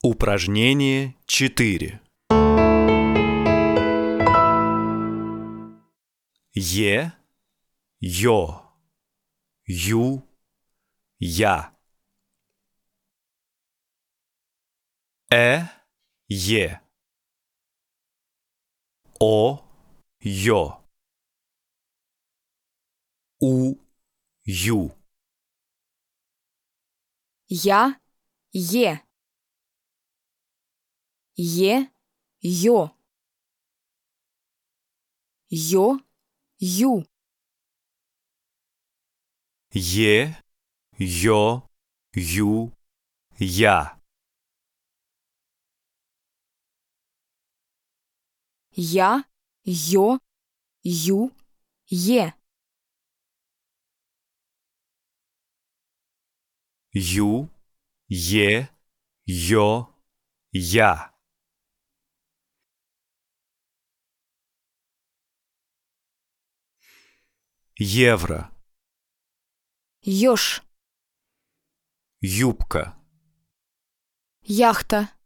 Упражнение 4. Е, ё, ю, я. Е, о, ё. У, ю. Я, е. Е, ё. Ё, ю. Е, ё, ю, я. Я, ё, ю, е. Ю, е, ё, я. Евро. Ёж. Юбка. Яхта.